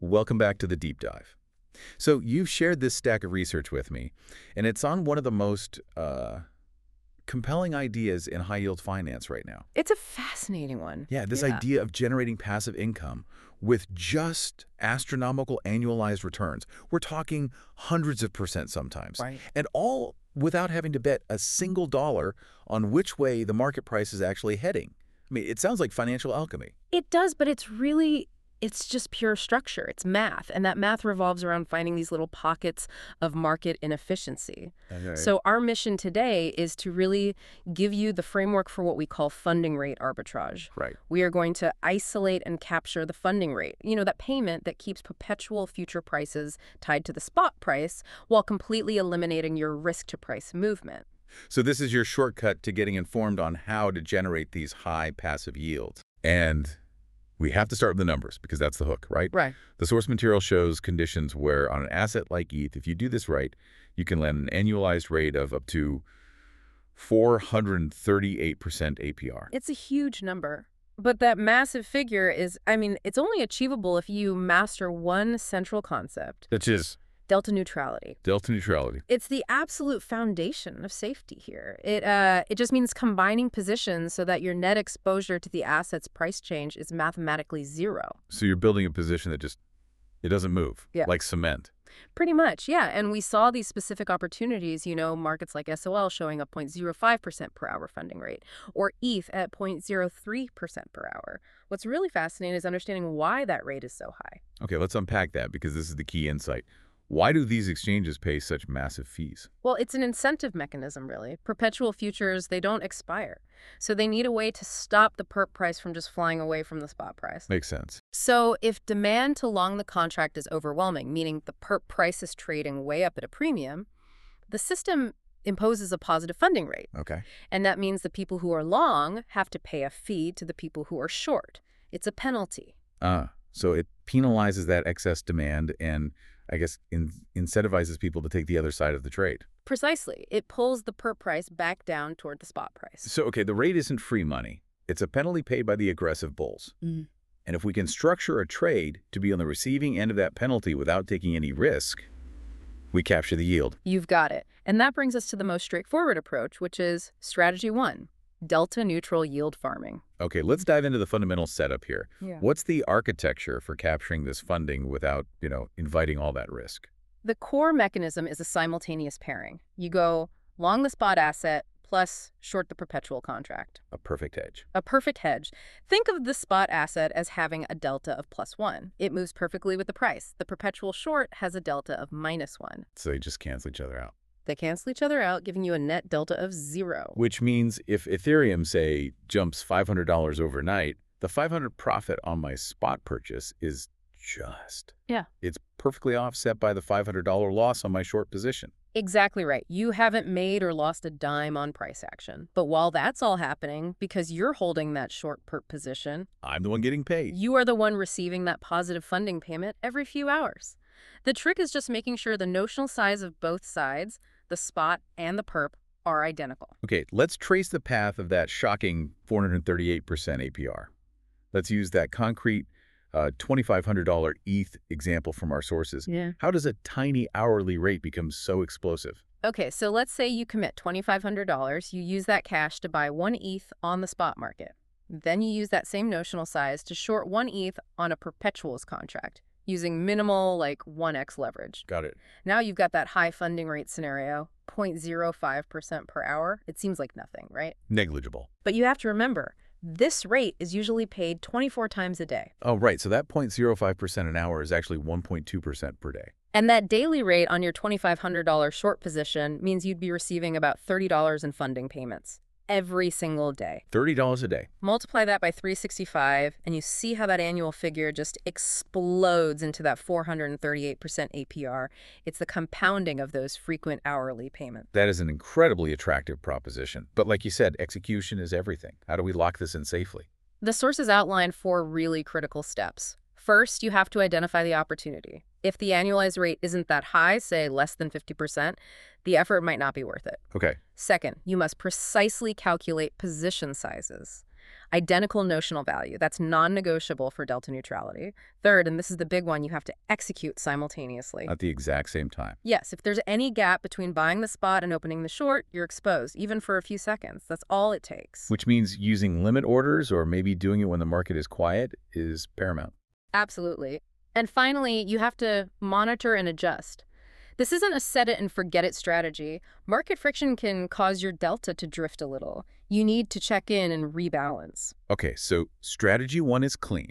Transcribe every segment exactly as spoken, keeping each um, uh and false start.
Welcome back to the deep dive. So you've shared this stack of research with me, and it's on one of the most uh, compelling ideas in high-yield finance right now. It's a fascinating one. Yeah, this Yeah. idea of generating passive income with just astronomical annualized returns. We're talking hundreds of percent sometimes. Right. And all without having to bet a single dollar on which way the market price is actually heading. I mean, it sounds like financial alchemy. It does, but it's really, it's just pure structure. It's math, and that math revolves around finding these little pockets of market inefficiency. Okay. So our mission today is to really give you the framework for what we call funding rate arbitrage. Right. We are going to isolate and capture the funding rate, you know, that payment that keeps perpetual future prices tied to the spot price while completely eliminating your risk-to-price movement. So this is your shortcut to getting informed on how to generate these high passive yields. And we have to start with the numbers because that's the hook, right? Right. The source material shows conditions where on an asset like E T H, if you do this right, you can land an annualized rate of up to four hundred thirty-eight percent A P R. It's a huge number. But that massive figure is, I mean, it's only achievable if you master one central concept, Which is delta neutrality. delta neutrality. It's the absolute foundation of safety here. It uh, it just means combining positions so that your net exposure to the asset's price change is mathematically zero. So you're building a position that just, it doesn't move, Yeah. like cement. Pretty much, yeah. And we saw these specific opportunities, you know, markets like S O L showing a zero point zero five percent per hour funding rate, or E T H at zero point zero three percent per hour. What's really fascinating is understanding why that rate is so high. Okay, let's unpack that because this is the key insight. Why do these exchanges pay such massive fees? Well, it's an incentive mechanism, really. Perpetual futures, they don't expire. So they need a way to stop the perp price from just flying away from the spot price. Makes sense. So if demand to long the contract is overwhelming, meaning the perp price is trading way up at a premium, the system imposes a positive funding rate. Okay. And that means the people who are long have to pay a fee to the people who are short. It's a penalty. Ah, so it penalizes that excess demand and I guess in, incentivizes people to take the other side of the trade. Precisely. It pulls the perp price back down toward the spot price. So, okay, the rate isn't free money. It's a penalty paid by the aggressive bulls. Mm. And if we can structure a trade to be on the receiving end of that penalty without taking any risk, we capture the yield. You've got it. And that brings us to the most straightforward approach, which is strategy one, delta neutral yield farming. Okay, let's dive into the fundamental setup here. Yeah. What's the architecture for capturing this funding without, you know, inviting all that risk? The core mechanism is a simultaneous pairing. You go long the spot asset plus short the perpetual contract. A perfect hedge. A perfect hedge. Think of the spot asset as having a delta of plus one. It moves perfectly with the price. The perpetual short has a delta of minus one. So they just cancel each other out. They cancel each other out, giving you a net delta of zero. Which means if Ethereum, say, jumps five hundred dollars overnight, the five hundred dollars profit on my spot purchase is just. Yeah. It's perfectly offset by the five hundred dollars loss on my short position. Exactly right. You haven't made or lost a dime on price action. But while that's all happening, because you're holding that short perp position, I'm the one getting paid. you are the one receiving that positive funding payment every few hours. The trick is just making sure the notional size of both sides, the spot and the perp, are identical. Okay, let's trace the path of that shocking four hundred thirty-eight percent A P R. Let's use that concrete uh, twenty-five hundred dollar E T H example from our sources. Yeah. How does a tiny hourly rate become so explosive? Okay, so let's say you commit twenty-five hundred dollars. You use that cash to buy one E T H on the spot market. Then you use that same notional size to short one E T H on a perpetuals contract, using minimal, like one X leverage. Got it. Now you've got that high funding rate scenario, zero point zero five percent per hour. It seems like nothing, right? Negligible. But you have to remember, this rate is usually paid twenty-four times a day. Oh, right. So that zero point zero five percent an hour is actually one point two percent per day. And that daily rate on your twenty-five hundred dollar short position means you'd be receiving about thirty dollars in funding payments every single day. thirty dollars a day. Multiply that by three hundred sixty-five, and you see how that annual figure just explodes into that four hundred thirty-eight percent A P R. It's the compounding of those frequent hourly payments. That is an incredibly attractive proposition. But like you said, execution is everything. How do we lock this in safely? The sources outline four really critical steps. First, you have to identify the opportunity. If the annualized rate isn't that high, say less than fifty percent, the effort might not be worth it. Okay. Second, you must precisely calculate position sizes. Identical notional value. That's non-negotiable for delta neutrality. Third, and this is the big one, you have to execute simultaneously. At the exact same time. Yes, if there's any gap between buying the spot and opening the short, you're exposed, even for a few seconds. That's all it takes. Which means using limit orders or maybe doing it when the market is quiet is paramount. Absolutely. And finally, you have to monitor and adjust. This isn't a set-it-and-forget-it strategy. Market friction can cause your delta to drift a little. You need to check in and rebalance. Okay, so strategy one is clean.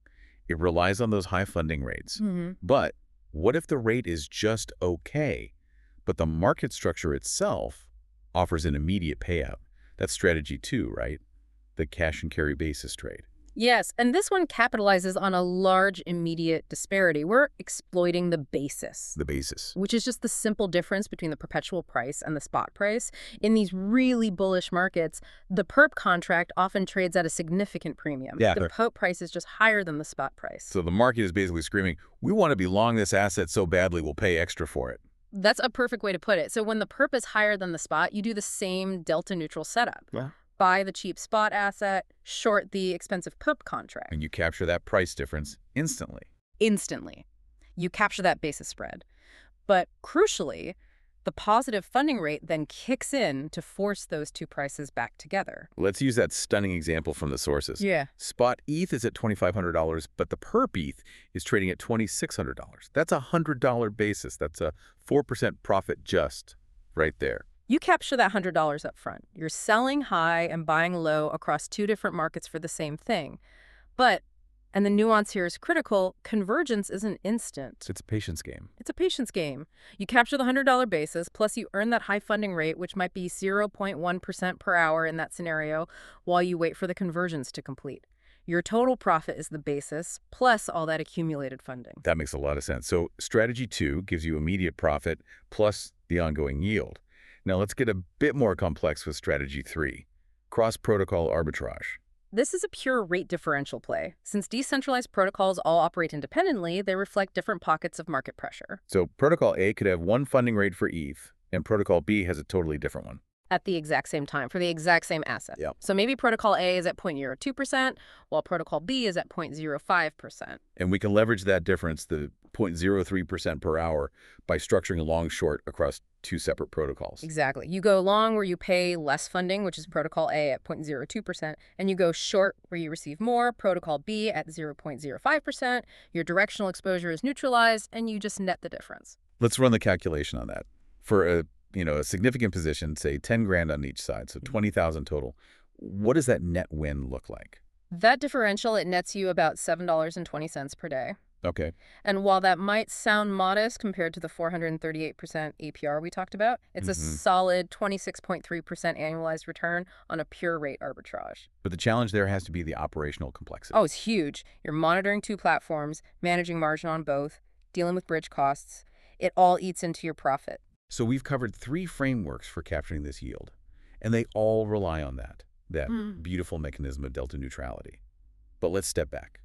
It relies on those high funding rates. Mm-hmm. But what if the rate is just okay, but the market structure itself offers an immediate payout? That's strategy two, right? The cash and carry basis trade. Yes, and this one capitalizes on a large immediate disparity. We're exploiting the basis. The basis. Which is just the simple difference between the perpetual price and the spot price. In these really bullish markets, the perp contract often trades at a significant premium. Yeah. The perp price is just higher than the spot price. So the market is basically screaming, we want to be long this asset so badly we'll pay extra for it. That's a perfect way to put it. So when the perp is higher than the spot, you do the same delta neutral setup. Yeah. Buy the cheap spot asset, short the expensive perp contract. And you capture that price difference instantly. Instantly. You capture that basis spread. But crucially, the positive funding rate then kicks in to force those two prices back together. Let's use that stunning example from the sources. Yeah. Spot E T H is at twenty-five hundred dollars, but the perp E T H is trading at twenty-six hundred dollars. That's a one hundred dollar basis. That's a four percent profit just right there. You capture that one hundred dollars up front. You're selling high and buying low across two different markets for the same thing. But, and the nuance here is critical, convergence isn't instant. It's a patience game. It's a patience game. You capture the one hundred dollar basis, plus you earn that high funding rate, which might be zero point one percent per hour in that scenario, while you wait for the conversions to complete. Your total profit is the basis, plus all that accumulated funding. That makes a lot of sense. So strategy two gives you immediate profit, plus the ongoing yield. Now let's get a bit more complex with strategy three, cross-protocol arbitrage. This is a pure rate differential play. Since decentralized protocols all operate independently, they reflect different pockets of market pressure. So protocol A could have one funding rate for E T H, and protocol B has a totally different one. At the exact same time, for the exact same asset. Yep. So maybe protocol A is at zero point zero two percent, while protocol B is at zero point zero five percent. And we can leverage that difference, the zero point zero three percent per hour, by structuring a long-short across two separate protocols. Exactly. You go long where you pay less funding, which is protocol A at zero point zero two percent, and you go short where you receive more, protocol B at zero point zero five percent. Your directional exposure is neutralized, and you just net the difference. Let's run the calculation on that. For a you know, a significant position, say ten grand on each side, so twenty thousand total, what does that net win look like? That differential, it nets you about seven dollars and twenty cents per day. Okay. And while that might sound modest compared to the four hundred thirty-eight percent A P R we talked about, it's Mm-hmm. a solid twenty-six point three percent annualized return on a pure rate arbitrage. But the challenge there has to be the operational complexity. Oh, it's huge. You're monitoring two platforms, managing margin on both, dealing with bridge costs. It all eats into your profit. So we've covered three frameworks for capturing this yield, and they all rely on that, that Mm. beautiful mechanism of delta neutrality. But let's step back.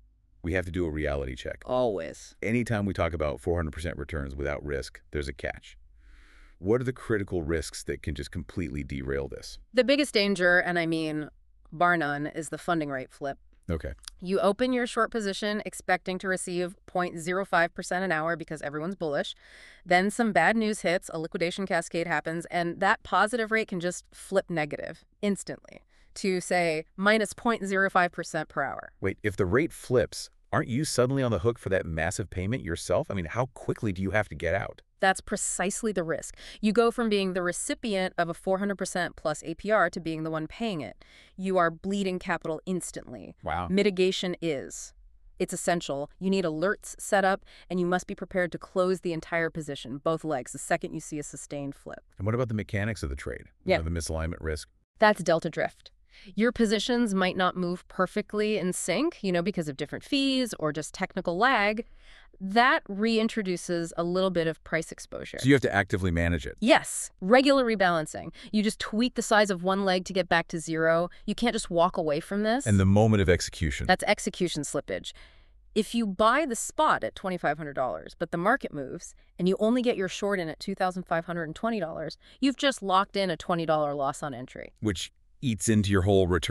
We have to do a reality check. Always. Anytime we talk about four hundred percent returns without risk, there's a catch. What are the critical risks that can just completely derail this? The biggest danger, and I mean bar none, is the funding rate flip. Okay. You open your short position expecting to receive zero point zero five percent an hour because everyone's bullish. Then some bad news hits, a liquidation cascade happens, and that positive rate can just flip negative instantly to, say, minus zero point zero five percent per hour. Wait, if the rate flips, aren't you suddenly on the hook for that massive payment yourself? I mean, how quickly do you have to get out? That's precisely the risk. You go from being the recipient of a four hundred percent plus A P R to being the one paying it. You are bleeding capital instantly. Wow. Mitigation is. It's essential. You need alerts set up, and you must be prepared to close the entire position, both legs, the second you see a sustained flip. And what about the mechanics of the trade? You Yeah. know, the misalignment risk? That's delta drift. Your positions might not move perfectly in sync, you know, because of different fees or just technical lag. That reintroduces a little bit of price exposure. So you have to actively manage it. Yes, regular rebalancing. You just tweak the size of one leg to get back to zero. You can't just walk away from this. And the moment of execution. That's execution slippage. If you buy the spot at twenty-five hundred dollars, but the market moves, and you only get your short in at two thousand five hundred twenty dollars, you've just locked in a twenty dollar loss on entry. Which eats into your whole return.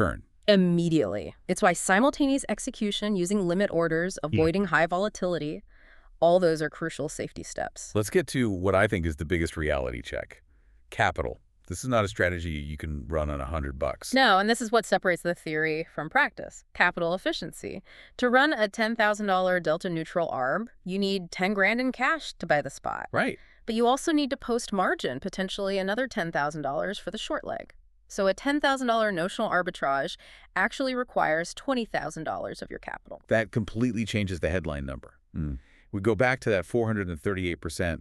Immediately. It's why simultaneous execution using limit orders, avoiding high volatility, all those are crucial safety steps. Let's get to what I think is the biggest reality check. Capital. This is not a strategy you can run on a hundred bucks. No, and this is what separates the theory from practice. Capital efficiency. To run a ten thousand dollar delta neutral arb, you need ten grand in cash to buy the spot. Right. But you also need to post margin, potentially another ten thousand dollars for the short leg. So a ten thousand dollar notional arbitrage actually requires twenty thousand dollars of your capital. That completely changes the headline number. Mm. We go back to that four hundred thirty-eight percent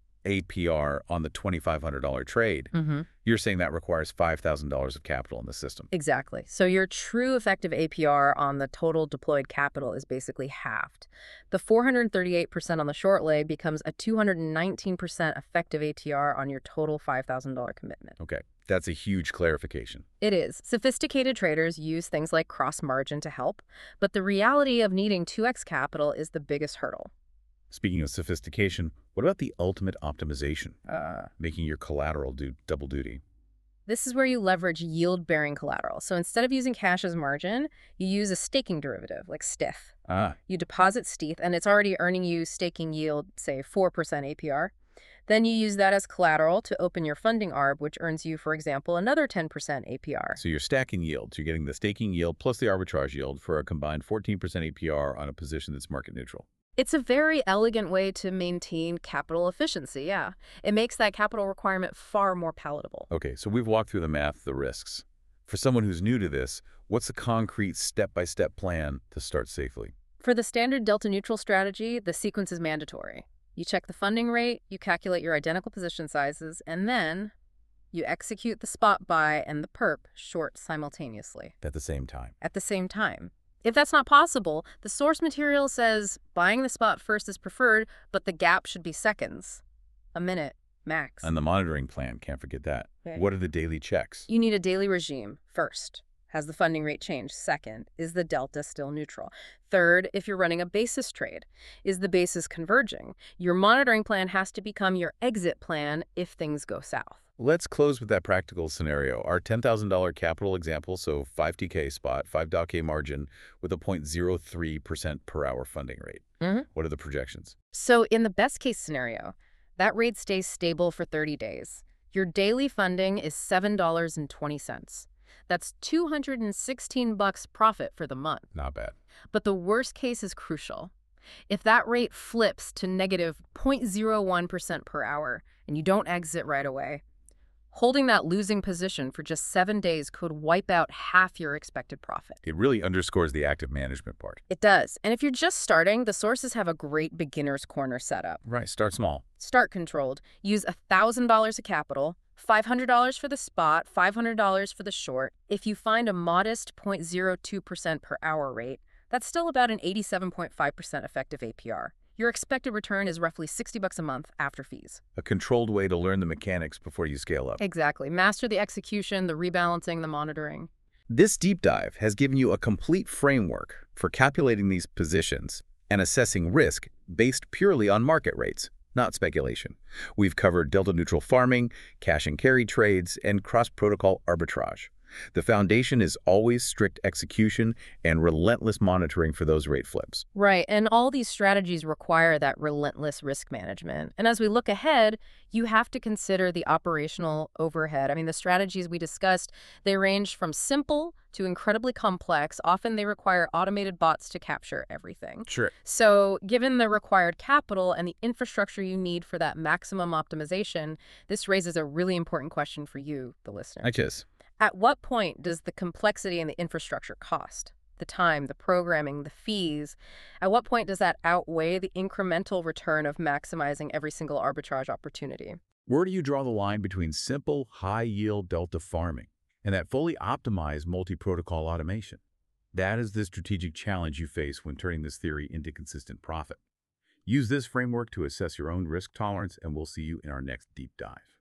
A P R on the twenty-five hundred dollar trade. Mm-hmm. You're saying that requires five thousand dollars of capital in the system. Exactly. So your true effective A P R on the total deployed capital is basically halved. The four hundred thirty-eight percent on the short leg becomes a two hundred nineteen percent effective A T R on your total five thousand dollar commitment. Okay, that's a huge clarification. It is. Sophisticated traders use things like cross-margin to help, but the reality of needing two X capital is the biggest hurdle. Speaking of sophistication, what about the ultimate optimization? Uh, making your collateral do double duty. This is where you leverage yield-bearing collateral. So instead of using cash as margin, you use a staking derivative, like S T I F. Ah. You deposit S T I F, and it's already earning you staking yield, say four percent A P R. Then you use that as collateral to open your funding arb, which earns you, for example, another ten percent A P R. So you're stacking yields. You're getting the staking yield plus the arbitrage yield for a combined fourteen percent A P R on a position that's market neutral. It's a very elegant way to maintain capital efficiency, yeah. It makes that capital requirement far more palatable. Okay, so we've walked through the math, the risks. For someone who's new to this, what's a concrete step-by-step plan to start safely? For the standard delta neutral strategy, the sequence is mandatory. You check the funding rate, you calculate your identical position sizes, and then you execute the spot buy and the perp short simultaneously. At the same time. At the same time. If that's not possible, the source material says buying the spot first is preferred, but the gap should be seconds. A minute, max. And the monitoring plan, can't forget that. Okay. What are the daily checks? You need a daily regime. First, has the funding rate changed? Second, is the delta still neutral? Third, if you're running a basis trade, is the basis converging? Your monitoring plan has to become your exit plan if things go south. Let's close with that practical scenario. Our ten thousand dollar capital example, so five T K spot, five D A K margin with a zero point zero three percent per hour funding rate. Mm-hmm. What are the projections? So in the best case scenario, that rate stays stable for thirty days. Your daily funding is seven dollars and twenty cents. That's two hundred sixteen bucks profit for the month. Not bad. But the worst case is crucial. If that rate flips to negative zero point zero one percent per hour and you don't exit right away, holding that losing position for just seven days could wipe out half your expected profit. It really underscores the active management part. It does. And if you're just starting, the sources have a great beginner's corner setup. Right, start small. Start controlled. Use one thousand dollars of capital, five hundred dollars for the spot, five hundred dollars for the short. If you find a modest zero point zero two percent per hour rate, that's still about an eighty-seven point five percent effective A P R. Your expected return is roughly sixty bucks a month after fees. A controlled way to learn the mechanics before you scale up. Exactly. Master the execution, the rebalancing, the monitoring. This deep dive has given you a complete framework for calculating these positions and assessing risk based purely on market rates, not speculation. We've covered delta-neutral farming, cash and carry trades, and cross-protocol arbitrage. The foundation is always strict execution and relentless monitoring for those rate flips. Right, and all these strategies require that relentless risk management. And as we look ahead, you have to consider the operational overhead. I mean, the strategies we discussed, they range from simple to incredibly complex. Often they require automated bots to capture everything. Sure. So given the required capital and the infrastructure you need for that maximum optimization, this raises a really important question for you, the listener. I just... At what point does the complexity and the infrastructure cost? The time, the programming, the fees. At what point does that outweigh the incremental return of maximizing every single arbitrage opportunity? Where do you draw the line between simple, high-yield delta farming and that fully optimized multi-protocol automation? That is the strategic challenge you face when turning this theory into consistent profit. Use this framework to assess your own risk tolerance, and we'll see you in our next deep dive.